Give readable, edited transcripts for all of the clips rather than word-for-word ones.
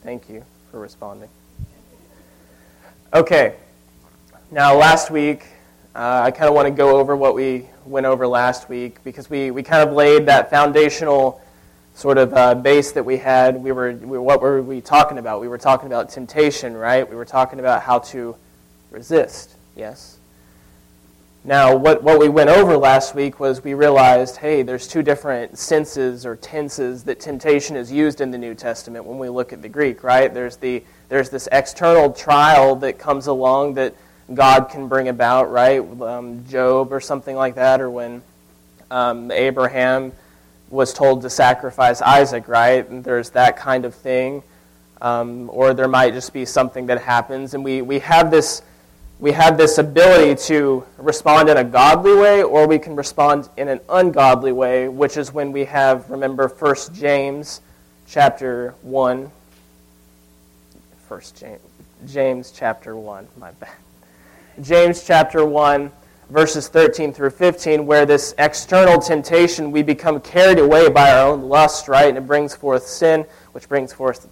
Thank you for responding. Okay, now last week, I kind of want to go over what we went over last week because we kind of laid that foundational sort of base that we had. What were we talking about? We were talking about temptation, right? We were talking about how to resist, yes? Now, what we went over last week was we realized, hey, there's two different senses or tenses that temptation is used in the New Testament when we look at the Greek, right? There's this external trial that comes along that God can bring about, right? Job or something like that, or when Abraham was told to sacrifice Isaac, right? And there's that kind of thing. Or there might just be something that happens, and we have this ability to respond in a godly way, or we can respond in an ungodly way, which is when we have, remember, 1 James chapter 1. James chapter 1, my bad. James chapter 1, verses 13 through 15, where this external temptation, we become carried away by our own lust, right? And it brings forth sin, which brings forth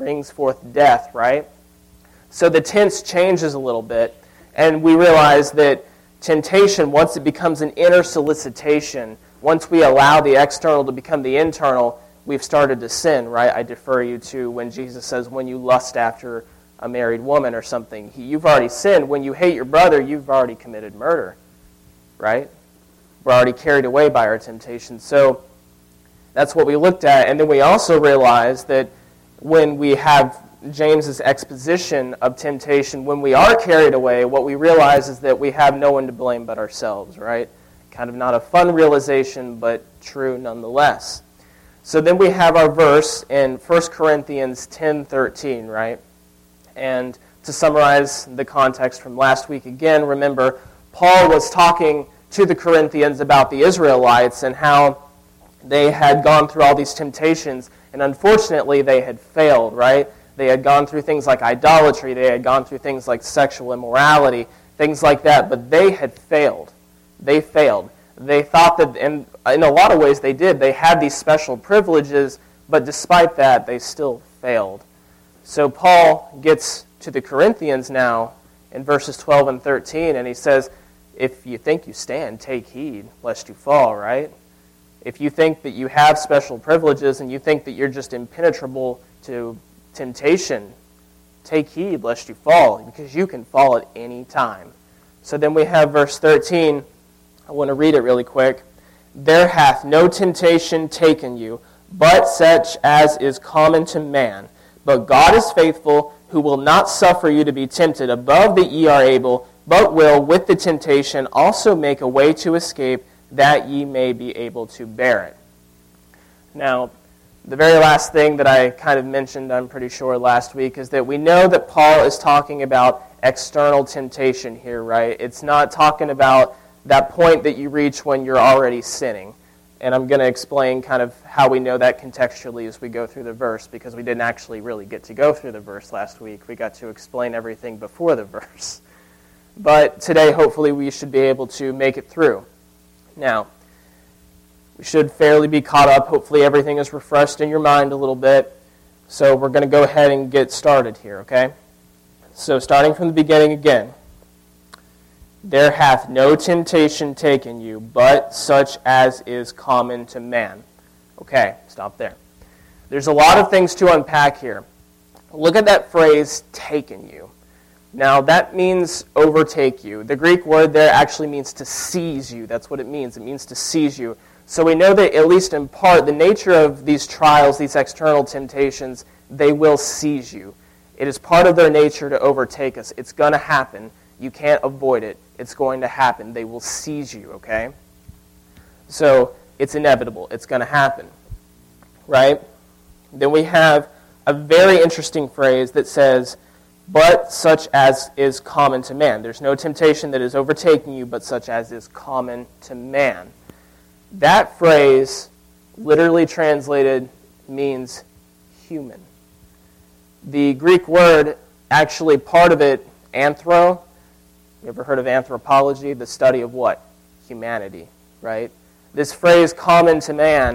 death, right? So the tense changes a little bit. And we realize that temptation, once it becomes an inner solicitation, once we allow the external to become the internal, we've started to sin, right? I defer you to when Jesus says, when you lust after a married woman or something, you've already sinned. When you hate your brother, you've already committed murder, right? We're already carried away by our temptation. So that's what we looked at. And then we also realized that when we have James's exposition of temptation, when we are carried away, what we realize is that we have no one to blame but ourselves, right? Kind of not a fun realization, but true nonetheless. So then we have our verse in 1 Corinthians 10:13, right? And to summarize the context from last week again, remember, Paul was talking to the Corinthians about the Israelites and how they had gone through all these temptations, and unfortunately they had failed, right? They had gone through things like idolatry. They had gone through things like sexual immorality, things like that. But they had failed. They failed. They thought that, and in a lot of ways they did. They had these special privileges, but despite that, they still failed. So Paul gets to the Corinthians now in verses 12 and 13, and he says, if you think you stand, take heed, lest you fall, right? If you think that you have special privileges and you think that you're just impenetrable to temptation, take heed lest you fall, because you can fall at any time. So then we have verse 13. I want to read it really quick. There hath no temptation taken you, but such as is common to man. But God is faithful, who will not suffer you to be tempted above that ye are able, but will with the temptation also make a way to escape, that ye may be able to bear it. Now, the very last thing that I kind of mentioned, I'm pretty sure, last week, is that we know that Paul is talking about external temptation here, right? It's not talking about that point that you reach when you're already sinning. And I'm going to explain kind of how we know that contextually as we go through the verse, because we didn't actually really get to go through the verse last week. We got to explain everything before the verse. But today, hopefully, we should be able to make it through. Now, we should fairly be caught up. Hopefully everything is refreshed in your mind a little bit. So we're going to go ahead and get started here, okay? So starting from the beginning again. There hath no temptation taken you, but such as is common to man. Okay, stop there. There's a lot of things to unpack here. Look at that phrase, taken you. Now, that means overtake you. The Greek word there actually means to seize you. That's what it means. It means to seize you. So we know that, at least in part, the nature of these trials, these external temptations, they will seize you. It is part of their nature to overtake us. It's going to happen. You can't avoid it. It's going to happen. They will seize you, okay? So it's inevitable. It's going to happen, right? Then we have a very interesting phrase that says, but such as is common to man. There's no temptation that is overtaking you, but such as is common to man. That phrase, literally translated, means human. The Greek word, actually part of it, anthro. You ever heard of anthropology? The study of what? Humanity, right? This phrase, common to man,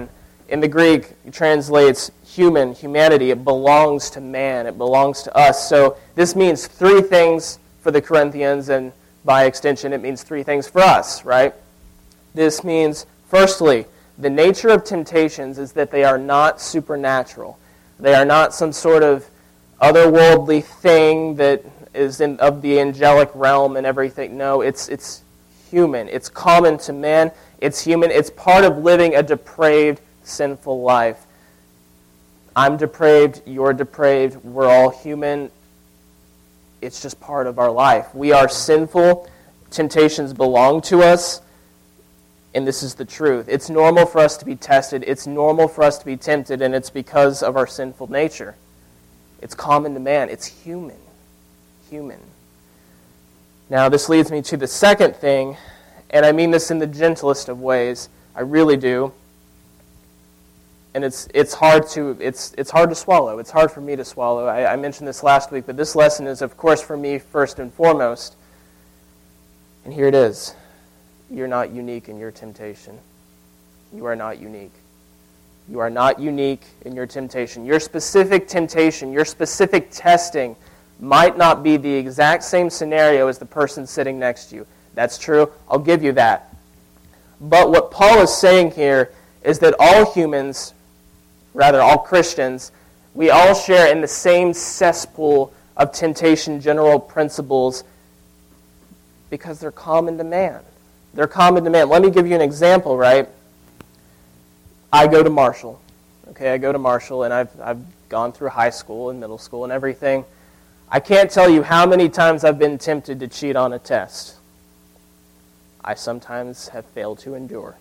in the Greek, it translates humanity. It belongs to man. It belongs to us. So this means three things for the Corinthians, and by extension, it means three things for us, right? This means, firstly, the nature of temptations is that they are not supernatural. They are not some sort of otherworldly thing that is of the angelic realm and everything. No, it's human. It's common to man. It's human. It's part of living a depraved, sinful life. I'm depraved. You're depraved. We're all human. It's just part of our life. We are sinful. Temptations belong to us. And this is the truth. It's normal for us to be tested. It's normal for us to be tempted, and it's because of our sinful nature. It's common to man. It's human. Human. Now, this leads me to the second thing, and I mean this in the gentlest of ways. I really do. And it's hard to swallow. It's hard for me to swallow. I mentioned this last week, but this lesson is, of course, for me first and foremost. And here it is. You're not unique in your temptation. You are not unique. You are not unique in your temptation. Your specific temptation, your specific testing might not be the exact same scenario as the person sitting next to you. That's true. I'll give you that. But what Paul is saying here is that all humans, rather all Christians, we all share in the same cesspool of temptation general principles because they're common to man. They're common to man. Let me give you an example, right? I go to Marshall. Okay, I go to Marshall, and I've gone through high school and middle school and everything. I can't tell you how many times I've been tempted to cheat on a test. I sometimes have failed to endure.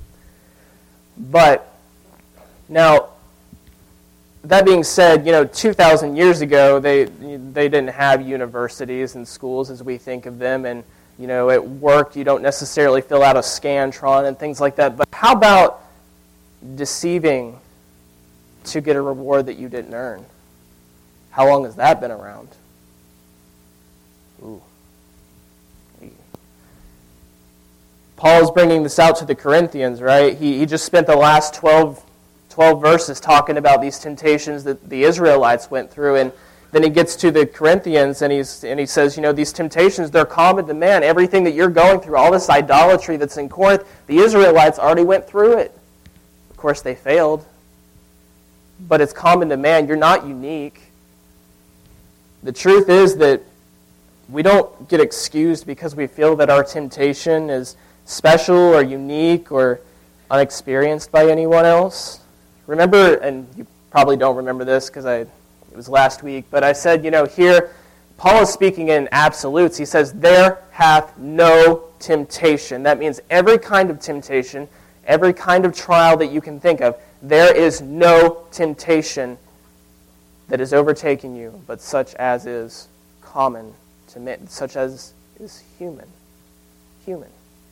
But, now, that being said, 2,000 years ago, they didn't have universities and schools as we think of them, and at work, you don't necessarily fill out a Scantron and things like that. But how about deceiving to get a reward that you didn't earn? How long has that been around? Ooh. Paul's bringing this out to the Corinthians, right? He just spent the last 12 verses talking about these temptations that the Israelites went through, and then he gets to the Corinthians and he says, these temptations, they're common to man. Everything that you're going through, all this idolatry that's in Corinth, the Israelites already went through it. Of course, they failed. But it's common to man. You're not unique. The truth is that we don't get excused because we feel that our temptation is special or unique or unexperienced by anyone else. Remember, and you probably don't remember this because it was last week, but I said, here, Paul is speaking in absolutes. He says, there hath no temptation. That means every kind of temptation, every kind of trial that you can think of, there is no temptation that is overtaking you, but such as is common to men, such as is human. Human.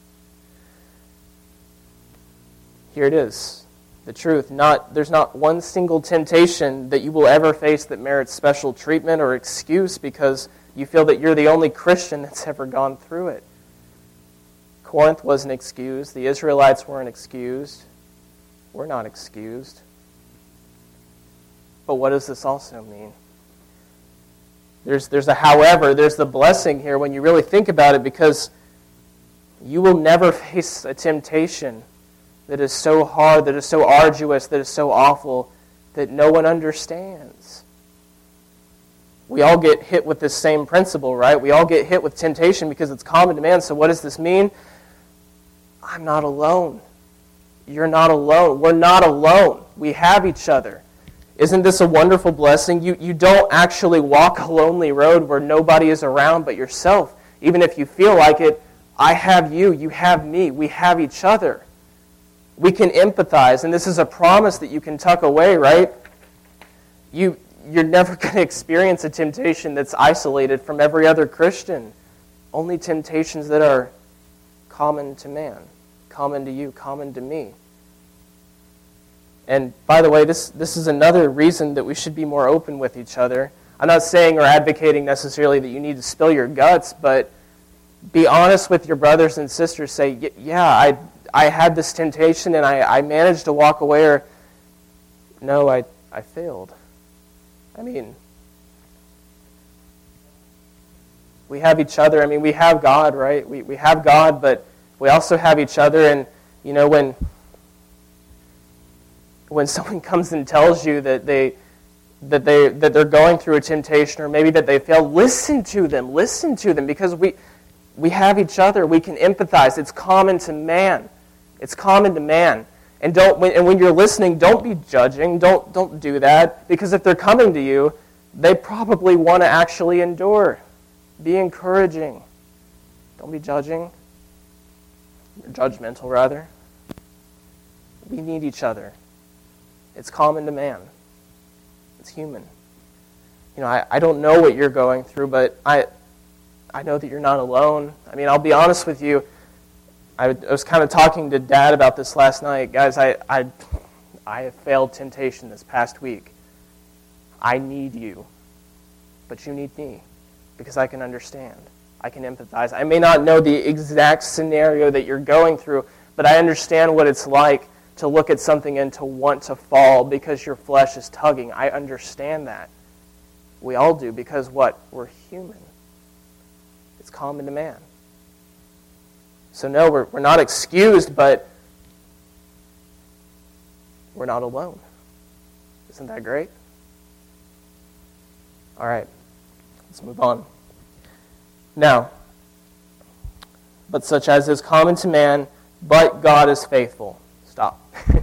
Here it is. The truth, there's not one single temptation that you will ever face that merits special treatment or excuse because you feel that you're the only Christian that's ever gone through it. Corinth wasn't excused. The Israelites weren't excused. We're not excused. But what does this also mean? There's a however, there's the blessing here when you really think about it, because you will never face a temptation that is so hard, that is so arduous, that is so awful, that no one understands. We all get hit with this same principle, right? We all get hit with temptation because it's common to man. So what does this mean? I'm not alone. You're not alone. We're not alone. We have each other. Isn't this a wonderful blessing? You don't actually walk a lonely road where nobody is around but yourself. Even if you feel like it, I have you, you have me, we have each other. We can empathize, and this is a promise that you can tuck away, right? You're never going to experience a temptation that's isolated from every other Christian. Only temptations that are common to man, common to you, common to me. And by the way, this is another reason that we should be more open with each other. I'm not saying or advocating necessarily that you need to spill your guts, but be honest with your brothers and sisters. Say, yeah, I had this temptation and I managed to walk away, or no, I failed. I mean, we have each other. I mean, we have God, right? We have God, but we also have each other. And, you know, when someone comes and tells you that they're going through a temptation, or maybe that they failed, listen to them, because we have each other. We can empathize. It's common to man. It's common to man. And when you're listening, don't be judging. Don't do that, because if they're coming to you, they probably want to actually endure. Be encouraging. Don't be judging. Judgmental, rather. We need each other. It's common to man. It's human. You know, I don't know what you're going through, but I know that you're not alone. I mean, I'll be honest with you. I was kind of talking to Dad about this last night. Guys, I have failed temptation this past week. I need you, but you need me, because I can understand. I can empathize. I may not know the exact scenario that you're going through, but I understand what it's like to look at something and to want to fall because your flesh is tugging. I understand that. We all do, because what? We're human. It's common to man. So no, we're not excused, but we're not alone. Isn't that great? All right, let's move on. Now, but such as is common to man, but God is faithful. Stop.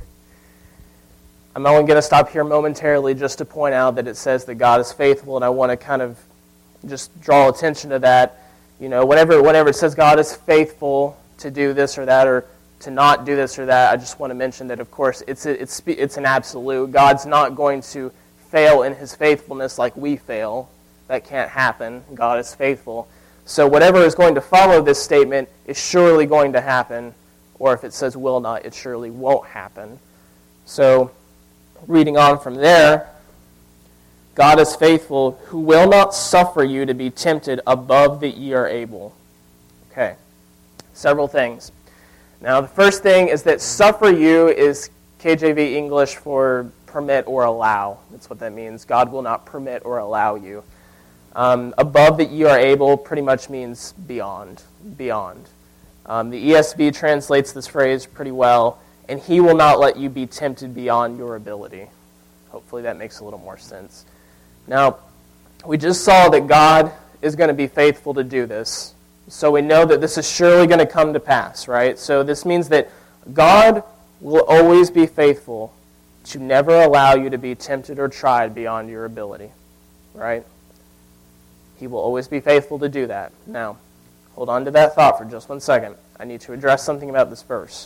I'm only going to stop here momentarily just to point out that it says that God is faithful, and I want to kind of just draw attention to that. You know, whenever it says God is faithful to do this or that, or to not do this or that, I just want to mention that, of course, it's an absolute. God's not going to fail in His faithfulness like we fail. That can't happen. God is faithful. So whatever is going to follow this statement is surely going to happen, or if it says will not, it surely won't happen. So, reading on from there, God is faithful, who will not suffer you to be tempted above that ye are able. Okay, several things. Now, the first thing is that suffer you is KJV English for permit or allow. That's what that means. God will not permit or allow you. Above that you are able pretty much means beyond. Beyond. The ESV translates this phrase pretty well, and He will not let you be tempted beyond your ability. Hopefully that makes a little more sense. Now, we just saw that God is going to be faithful to do this. So we know that this is surely going to come to pass, right? So this means that God will always be faithful to never allow you to be tempted or tried beyond your ability, right? He will always be faithful to do that. Now, hold on to that thought for just 1 second. I need to address something about this verse.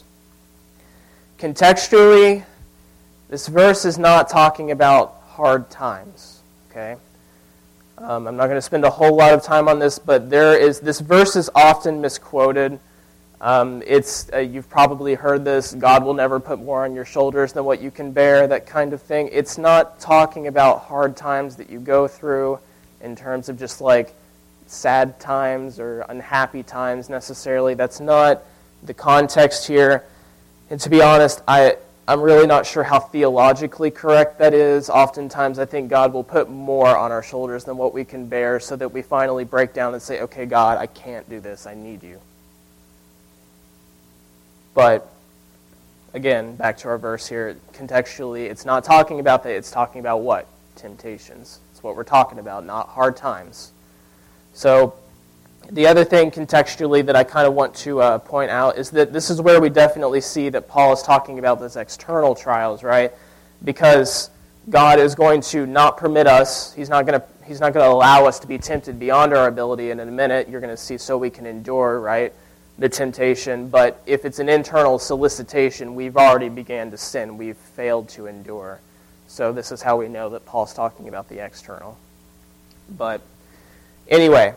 Contextually, this verse is not talking about hard times, okay? I'm not going to spend a whole lot of time on this, but this verse is often misquoted. You've probably heard this, God will never put more on your shoulders than what you can bear, that kind of thing. It's not talking about hard times that you go through in terms of just like sad times or unhappy times necessarily. That's not the context here. And to be honest, I'm really not sure how theologically correct that is. Oftentimes I think God will put more on our shoulders than what we can bear so that we finally break down and say, okay, God, I can't do this. I need you. But, again, back to our verse here, contextually, it's not talking about that. It's talking about what? Temptations. It's what we're talking about, not hard times. So, the other thing contextually that I kind of want to point out is that this is where we definitely see that Paul is talking about those external trials, right? Because God is going to not permit us. He's not going to allow us to be tempted beyond our ability. And in a minute, you're going to see so we can endure, right, the temptation. But if it's an internal solicitation, we've already began to sin. We've failed to endure. So this is how we know that Paul's talking about the external. But anyway.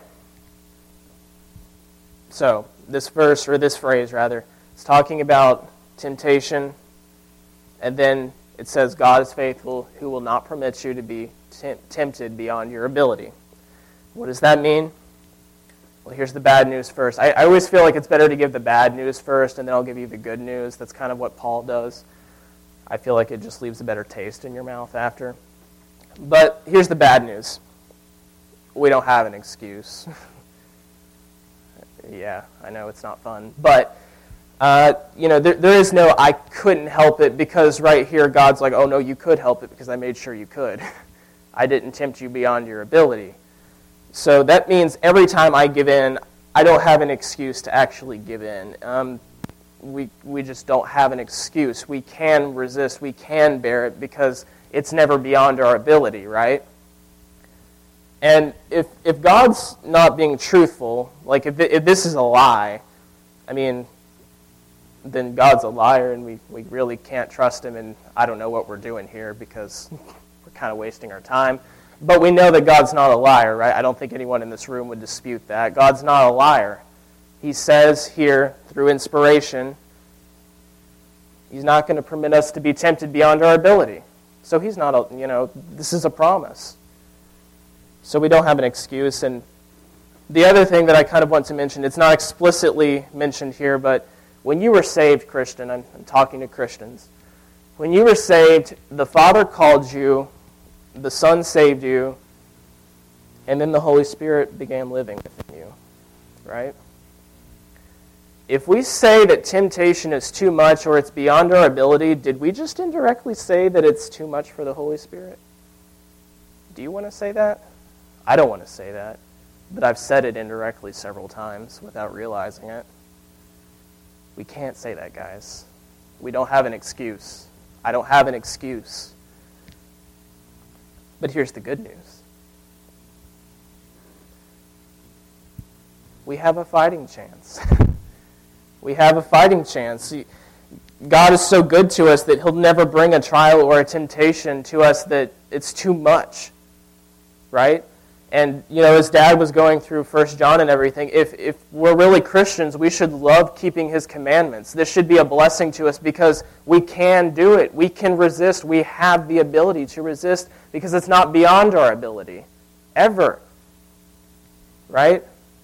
So, this verse, or this phrase rather, is talking about temptation, and then it says, God is faithful, who will not permit you to be tempted beyond your ability. What does that mean? Well, here's the bad news first. I always feel like it's better to give the bad news first, and then I'll give you the good news. That's kind of what Paul does. I feel like it just leaves a better taste in your mouth after. But here's the bad news. We don't have an excuse. Yeah, I know it's not fun. But, there is no I couldn't help it, because right here God's like, oh no, you could help it because I made sure you could. I didn't tempt you beyond your ability. So that means every time I give in, I don't have an excuse to actually give in. We just don't have an excuse. We can resist. We can bear it because it's never beyond our ability, right? And if God's not being truthful, like if this is a lie, I mean, then God's a liar and we really can't trust him, and I don't know what we're doing here because we're kind of wasting our time. But we know that God's not a liar, right? I don't think anyone in this room would dispute that. God's not a liar. He says here, through inspiration, he's not going to permit us to be tempted beyond our ability. So he's not, this is a promise. So we don't have an excuse. And the other thing that I kind of want to mention, it's not explicitly mentioned here, but when you were saved, Christian, I'm talking to Christians, when you were saved, the Father called you, the Son saved you, and then the Holy Spirit began living within you, right? If we say that temptation is too much or it's beyond our ability, did we just indirectly say that it's too much for the Holy Spirit? Do you want to say that? I don't want to say that, but I've said it indirectly several times without realizing it. We can't say that, guys. We don't have an excuse. I don't have an excuse. But here's the good news. We have a fighting chance. We have a fighting chance. God is so good to us that he'll never bring a trial or a temptation to us that it's too much, right? And, as Dad was going through 1 John and everything, if we're really Christians, we should love keeping his commandments. This should be a blessing to us because we can do it. We can resist. We have the ability to resist because it's not beyond our ability, ever, right?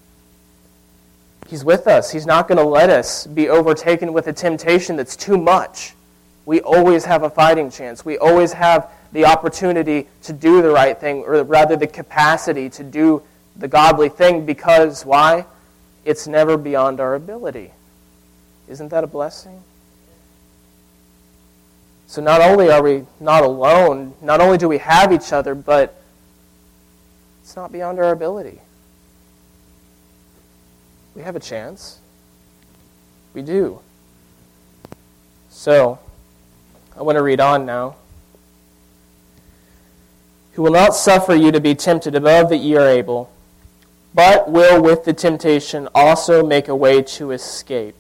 He's with us. He's not going to let us be overtaken with a temptation that's too much. We always have a fighting chance. We always have the opportunity to do the right thing, or rather the capacity to do the godly thing, because why? It's never beyond our ability. Isn't that a blessing? So not only are we not alone, not only do we have each other, but it's not beyond our ability. We have a chance. We do. So, I want to read on now. Who will not suffer you to be tempted above that ye are able, but will with the temptation also make a way to escape.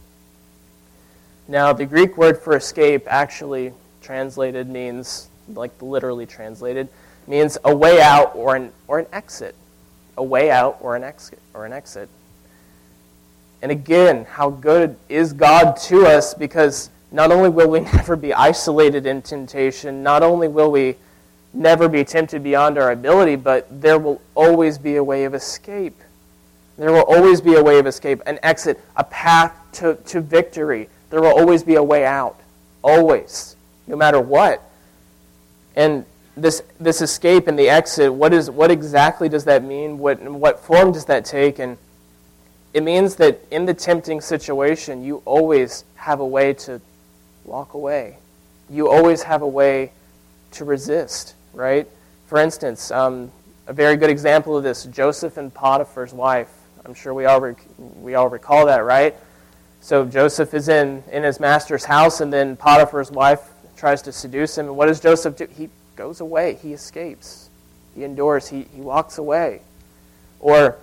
Now, the Greek word for escape actually translated means, like literally translated, means a way out or an exit. A way out or an exit. And again, how good is God to us, because not only will we never be isolated in temptation, not only will we never be tempted beyond our ability, but there will always be a way of escape. There will always be a way of escape, an exit, a path to victory. There will always be a way out. Always. No matter what. And this escape and the exit, what exactly does that mean? What form does that take? And it means that in the tempting situation, you always have a way to walk away. You always have a way to resist, right? For instance, a very good example of this, Joseph and Potiphar's wife. I'm sure we all recall that, right? So Joseph is in his master's house, and then Potiphar's wife tries to seduce him. And what does Joseph do? He goes away. He escapes. He endures. He walks away. Or,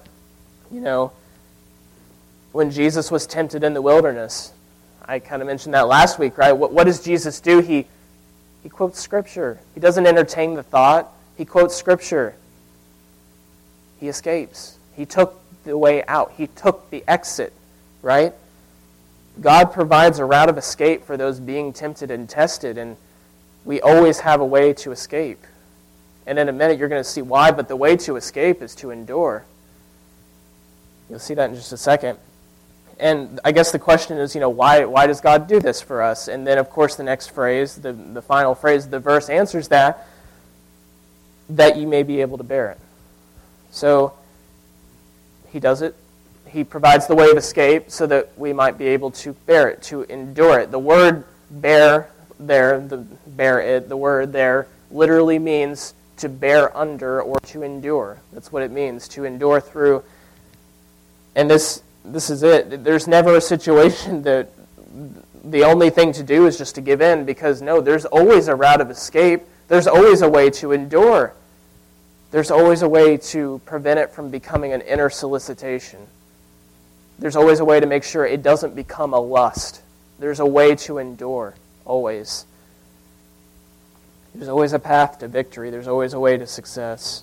when Jesus was tempted in the wilderness, I kind of mentioned that last week, right? What does Jesus do? He quotes Scripture. He doesn't entertain the thought. He quotes Scripture. He escapes. He took the way out. He took the exit, right? God provides a route of escape for those being tempted and tested, and we always have a way to escape. And in a minute you're going to see why, but the way to escape is to endure. You'll see that in just a second. And I guess the question is, why does God do this for us? And then, of course, the next phrase, the final phrase of the verse answers that you may be able to bear it. So he does it. He provides the way of escape so that we might be able to bear it, to endure it. The word bear there, the word there literally means to bear under or to endure. That's what it means, to endure through. And this is it. There's never a situation that the only thing to do is just to give in, because no, there's always a route of escape. There's always a way to endure. There's always a way to prevent it from becoming an inner solicitation. There's always a way to make sure it doesn't become a lust. There's a way to endure, always. There's always a path to victory. There's always a way to success.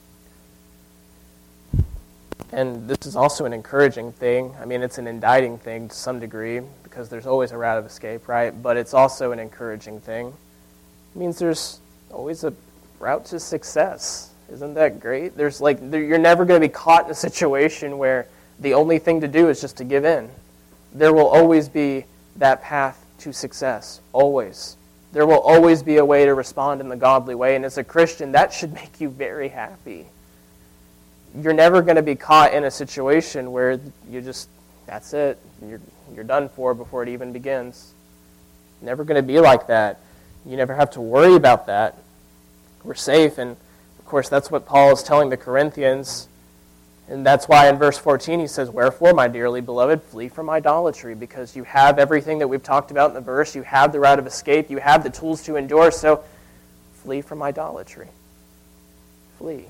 And this is also an encouraging thing. I mean, it's an indicting thing to some degree, because there's always a route of escape, right? But it's also an encouraging thing. It means there's always a route to success. Isn't that great? You're never going to be caught in a situation where the only thing to do is just to give in. There will always be that path to success. Always. There will always be a way to respond in the godly way. And as a Christian, that should make you very happy. You're never going to be caught in a situation where that's it. You're done for before it even begins. Never going to be like that. You never have to worry about that. We're safe. And of course, that's what Paul is telling the Corinthians. And that's why in verse 14 he says, "Wherefore, my dearly beloved, flee from idolatry," because you have everything that we've talked about in the verse. You have the route of escape. You have the tools to endure. So flee from idolatry. Flee.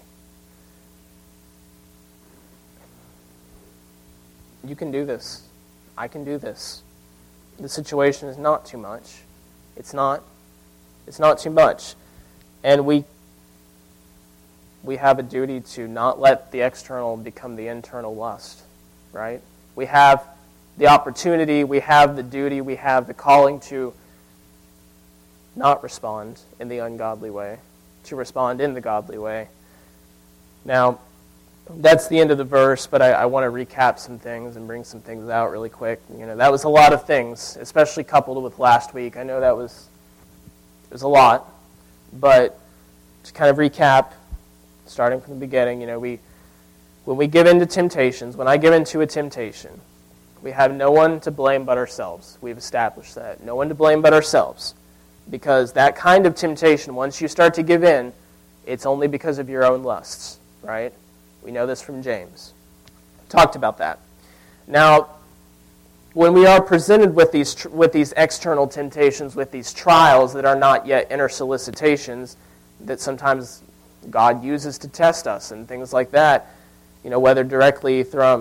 You can do this. I can do this. The situation is not too much. It's not too much. And we have a duty to not let the external become the internal lust, right? We have the opportunity, we have the duty, we have the calling to not respond in the ungodly way, to respond in the godly way. Now, that's the end of the verse, but I want to recap some things and bring some things out really quick. That was a lot of things, especially coupled with last week. I know it was a lot, but to kind of recap, starting from the beginning, when we give in to temptations, when I give into a temptation, we have no one to blame but ourselves. We've established that. No one to blame but ourselves. Because that kind of temptation, once you start to give in, it's only because of your own lusts, right? We know this from James. Talked about that. Now, when we are presented with these external temptations, with these trials that are not yet inner solicitations, that sometimes God uses to test us and things like that, whether directly from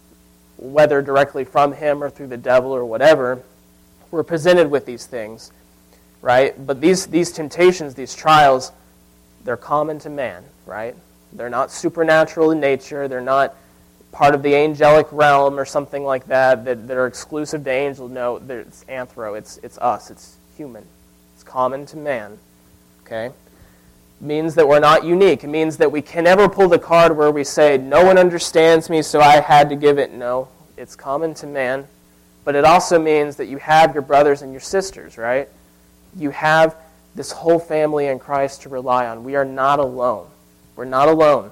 Him or through the devil or whatever, we're presented with these things, right? But these temptations, these trials, they're common to man, right? They're not supernatural in nature. They're not part of the angelic realm or something like that are exclusive to angels. No, it's anthro. It's us. It's human. It's common to man. Okay? It means that we're not unique. It means that we can never pull the card where we say, no one understands me, so I had to give it. No, it's common to man. But it also means that you have your brothers and your sisters, right? You have this whole family in Christ to rely on. We are not alone. We're not alone.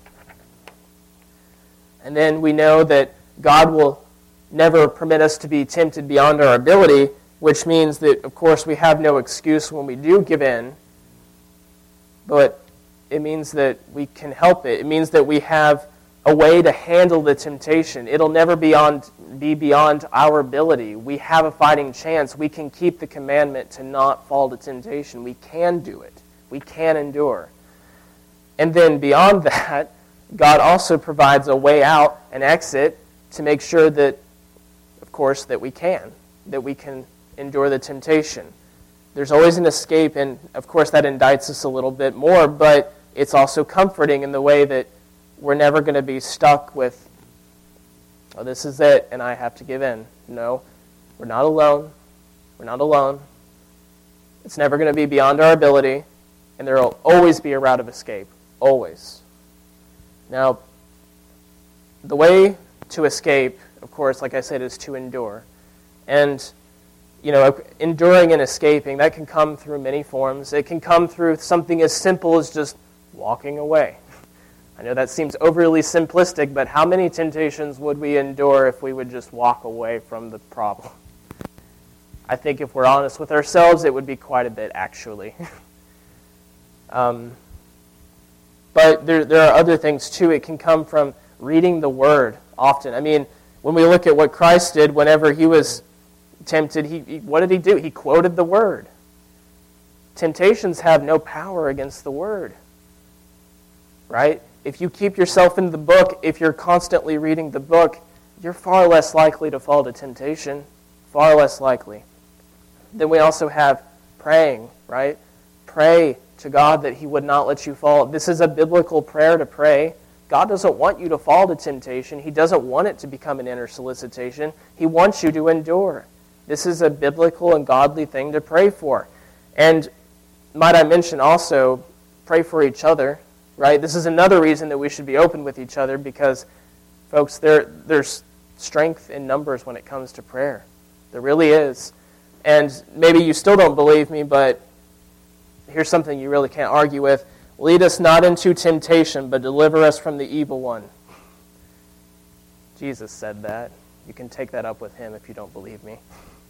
And then we know that God will never permit us to be tempted beyond our ability, which means that, of course, we have no excuse when we do give in, but it means that we can help it. It means that we have a way to handle the temptation. It'll never be beyond our ability. We have a fighting chance. We can keep the commandment to not fall to temptation. We can do it. We can endure. And then beyond that, God also provides a way out, an exit, to make sure that, of course, that we can endure the temptation. There's always an escape, and of course that indicts us a little bit more, but it's also comforting in the way that we're never going to be stuck with, oh, this is it, and I have to give in. No, we're not alone. We're not alone. It's never going to be beyond our ability, and there will always be a route of escape. Always. Now, the way to escape, of course, like I said, is to endure. And, enduring and escaping, that can come through many forms. It can come through something as simple as just walking away. I know that seems overly simplistic, but how many temptations would we endure if we would just walk away from the problem? I think if we're honest with ourselves, it would be quite a bit, actually. But there are other things, too. It can come from reading the Word often. I mean, when we look at what Christ did whenever he was tempted, what did he do? He quoted the Word. Temptations have no power against the Word. Right? If you keep yourself in the book, if you're constantly reading the book, you're far less likely to fall to temptation. Far less likely. Then we also have praying, right? Pray to God that he would not let you fall. This is a biblical prayer to pray. God doesn't want you to fall to temptation. He doesn't want it to become an inner solicitation. He wants you to endure. This is a biblical and godly thing to pray for. And might I mention also, pray for each other, right? This is another reason that we should be open with each other because, folks, there's strength in numbers when it comes to prayer. There really is. And maybe you still don't believe me, but here's something you really can't argue with. Lead us not into temptation, but deliver us from the evil one. Jesus said that. You can take that up with him if you don't believe me.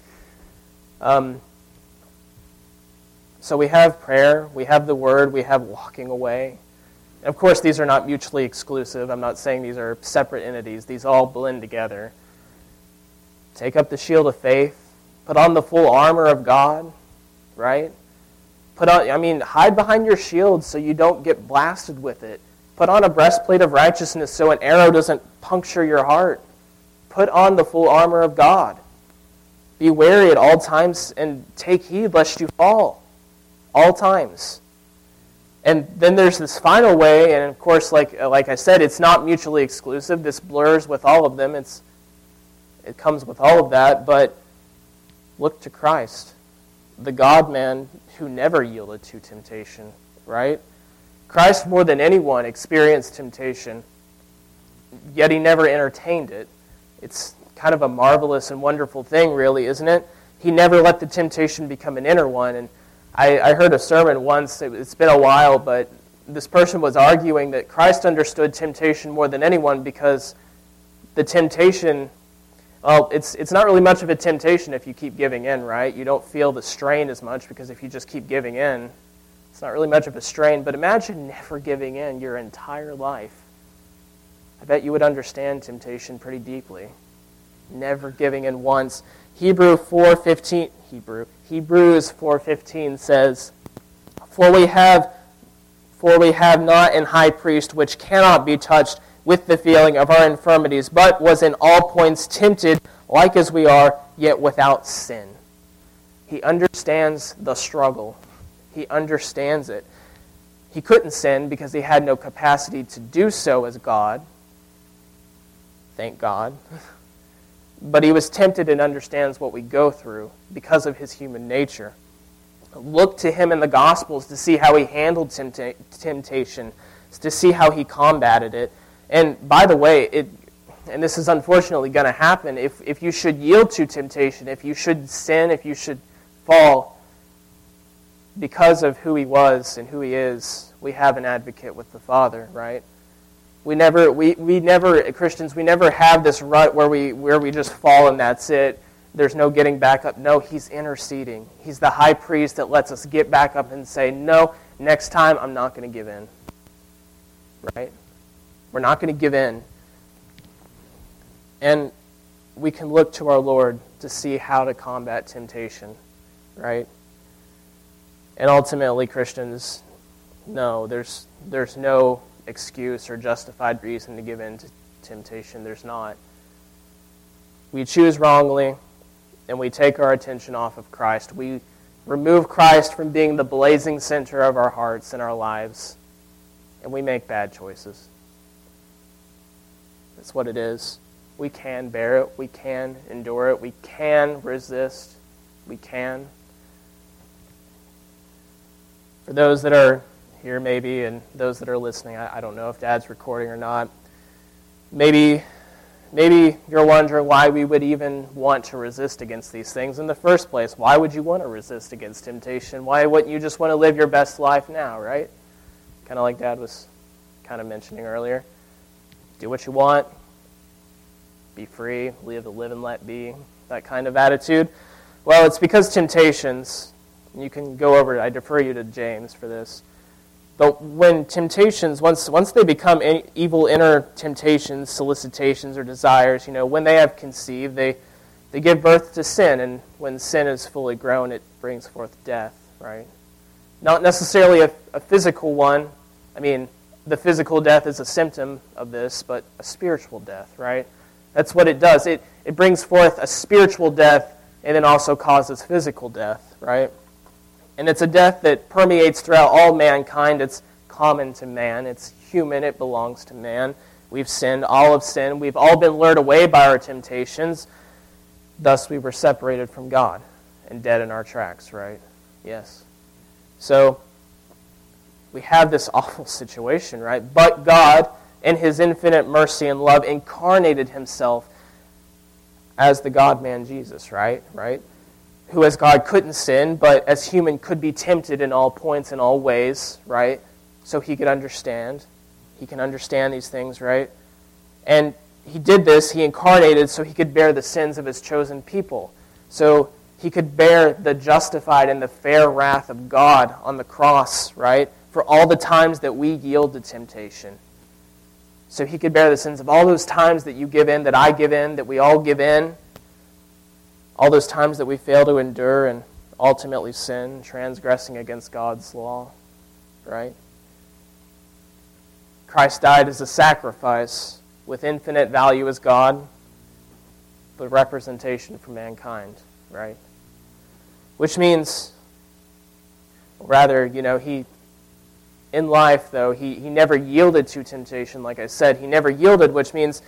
So we have prayer, we have the Word, we have walking away. Of course, these are not mutually exclusive. I'm not saying these are separate entities. These all blend together. Take up the shield of faith. Put on the full armor of God, right? Hide behind your shield so you don't get blasted with it. Put on a breastplate of righteousness so an arrow doesn't puncture your heart. Put on the full armor of God. Be wary at all times and take heed lest you fall. All times. And then there's this final way, and of course, like I said, it's not mutually exclusive. This blurs with all of them. It comes with all of that, but look to Christ, the God-man who never yielded to temptation, right? Christ, more than anyone, experienced temptation, yet he never entertained it. It's kind of a marvelous and wonderful thing, really, isn't it? He never let the temptation become an inner one, and I heard a sermon once, it's been a while, but this person was arguing that Christ understood temptation more than anyone because the temptation, well, it's not really much of a temptation if you keep giving in, right? You don't feel the strain as much because if you just keep giving in, it's not really much of a strain, but imagine never giving in your entire life. I bet you would understand temptation pretty deeply. Never giving in once. Hebrews 4:15 says, For we have not an high priest which cannot be touched with the feeling of our infirmities, but was in all points tempted like as we are, yet without sin. He understands the struggle. He understands it. He couldn't sin because he had no capacity to do so as God. Thank God. But he was tempted and understands what we go through because of his human nature. Look to him in the Gospels to see how he handled temptation, to see how he combated it. And by the way, and this is unfortunately going to happen, if you should yield to temptation, if you should sin, if you should fall, because of who he was and who he is, we have an advocate with the Father, right? We never, Christians, we never have this rut where we just fall and that's it. There's no getting back up. No, he's interceding. He's the high priest that lets us get back up and say, no, next time I'm not going to give in. Right? We're not going to give in. And we can look to our Lord to see how to combat temptation. Right? And ultimately, Christians, no, there's no excuse or justified reason to give in to temptation. There's not. We choose wrongly, and we take our attention off of Christ. We remove Christ from being the blazing center of our hearts and our lives, and we make bad choices. That's what it is. We can bear it. We can endure it. We can resist. We can. For those that are here maybe, and those that are listening, I don't know if Dad's recording or not. Maybe maybe you're wondering why we would even want to resist against these things in the first place. Why would you want to resist against temptation? Why wouldn't you just want to live your best life now, right? Kind of like Dad was kind of mentioning earlier. Do what you want. Be free. Live and let be. That kind of attitude. Well, it's because temptations, you can go over, I defer you to James for this. But when temptations, once they become evil inner temptations, solicitations, or desires, when they have conceived, they give birth to sin. And when sin is fully grown, it brings forth death, right? Not necessarily a physical one. I mean, the physical death is a symptom of this, but a spiritual death, right? That's what it does. It brings forth a spiritual death and then also causes physical death, right? And it's a death that permeates throughout all mankind. It's common to man. It's human. It belongs to man. We've sinned. All have sinned. We've all been lured away by our temptations. Thus we were separated from God and dead in our tracks, right? Yes. So we have this awful situation, right? But God, in His infinite mercy and love, incarnated Himself as the God-man Jesus, right? Who as God couldn't sin, but as human could be tempted in all points, in all ways, right? So He could understand. He can understand these things, right? And He did this, He incarnated so He could bear the sins of His chosen people. So He could bear the justified and the fair wrath of God on the cross, right? For all the times that we yield to temptation. So He could bear the sins of all those times that you give in, that I give in, that we all give in. All those times that we fail to endure and ultimately sin, transgressing against God's law, right? Christ died as a sacrifice with infinite value as God, but representation for mankind, right? Which means, rather, He, in life, though, He never yielded to temptation, like I said. He never yielded, which means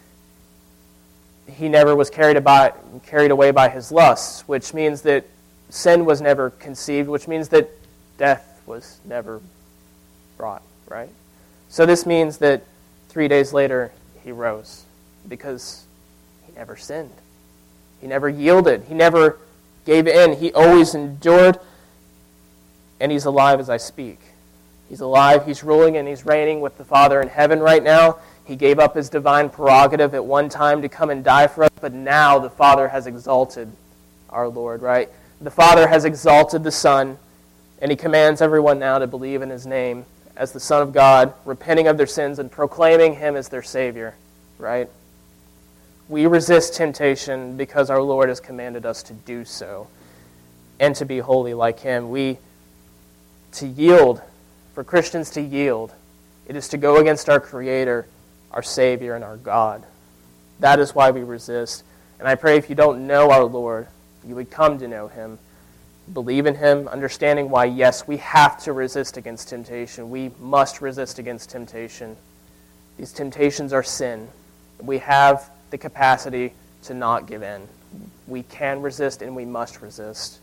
He never was carried away by His lusts, which means that sin was never conceived, which means that death was never brought, right? So this means that 3 days later He rose, because He never sinned. He never yielded. He never gave in. He always endured, and He's alive as I speak. He's alive, He's ruling, and He's reigning with the Father in heaven right now. He gave up His divine prerogative at one time to come and die for us, but now the Father has exalted our Lord, right? The Father has exalted the Son, and He commands everyone now to believe in His name as the Son of God, repenting of their sins and proclaiming Him as their Savior, right? We resist temptation because our Lord has commanded us to do so and to be holy like Him. To yield, for Christians to yield, it is to go against our Creator, our Savior, and our God. That is why we resist. And I pray if you don't know our Lord, you would come to know Him, believe in Him, understanding why, yes, we have to resist against temptation. We must resist against temptation. These temptations are sin. We have the capacity to not give in. We can resist and we must resist.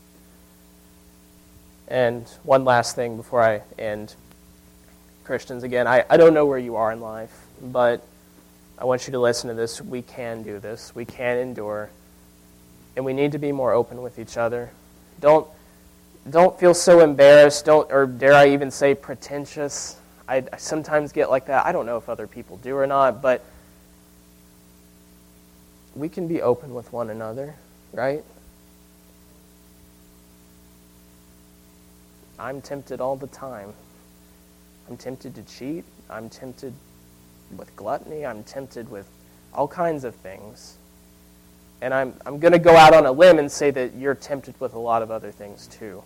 And one last thing before I end. Christians, again, I don't know where you are in life, but I want you to listen to this. We can do this. We can endure. And we need to be more open with each other. Don't feel so embarrassed, or dare I even say pretentious. I sometimes get like that. I don't know if other people do or not, but we can be open with one another, right? I'm tempted all the time. I'm tempted to cheat. I'm tempted with gluttony. I'm tempted with all kinds of things. And I'm going to go out on a limb and say that you're tempted with a lot of other things too.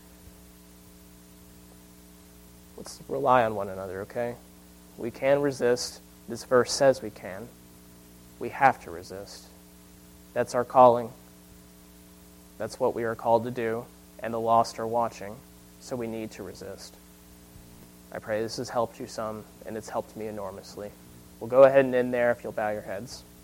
Let's rely on one another, okay? We can resist. This verse says we can. We have to resist. That's our calling. That's what we are called to do, and the lost are watching, so we need to resist. I pray this has helped you some, and it's helped me enormously. We'll go ahead and end there if you'll bow your heads.